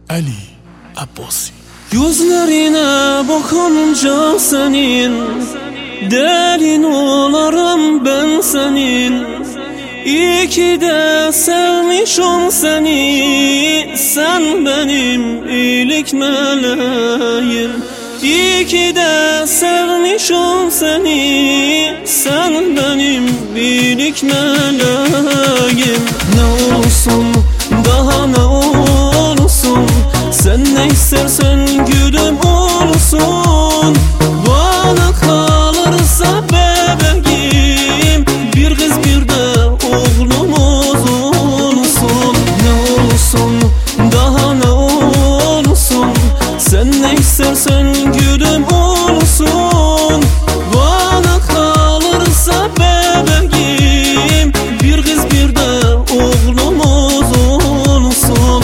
Ali Abbasi. Gözlerine bakınca senin, derin olarım ben senin. İyi ki de sevmişim seni, sen benim iyilik meleğim. İyi ki de sevmişim seni, sen benim iyilik meleğim. Ne olsun daha ne olsun, sen ne istersen gülüm olsun. Bana kalırsa bebeğim, bir kız bir de oğlumuz olsun. Ne olsun daha ne olsun, sen ne istersen gülüm olsun. Bana kalırsa bebeğim, bir kız bir de oğlumuz olsun.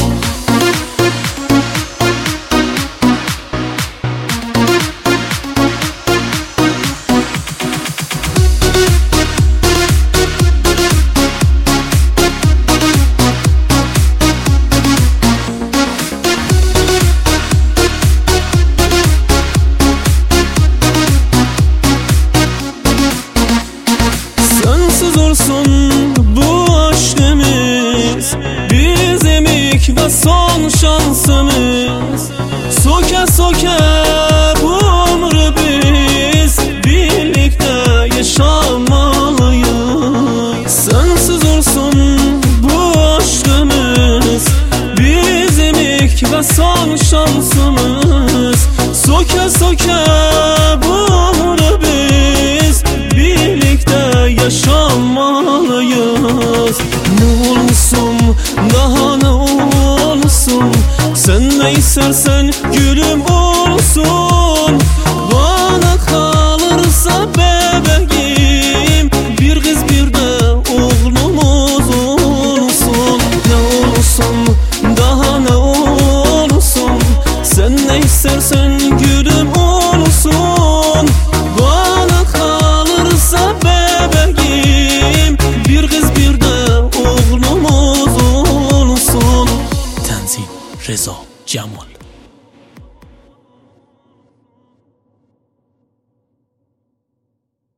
Sensiz olsun bu aşkımız, bizim ilk ve son şansımız. Soke soke bu ömrü biz birlikte yaşamalıyız. Sensiz olsun bu aşkımız, bizim ilk ve son şansımız. Soke soke bu ömrü biz birlikte yaşamalıyız. Ne olsun daha ne olsun, sen ne istersen gülüm olsun. Bana kalırsa bebeğim, bir kız bir de oğlumuz olsun. Ne olsun daha ne olsun, sen ne istersen gülüm olsun. Bana kalırsa bebeğim, bir kız bir de oğlumuz olsun. Tanzim Reza Cemal.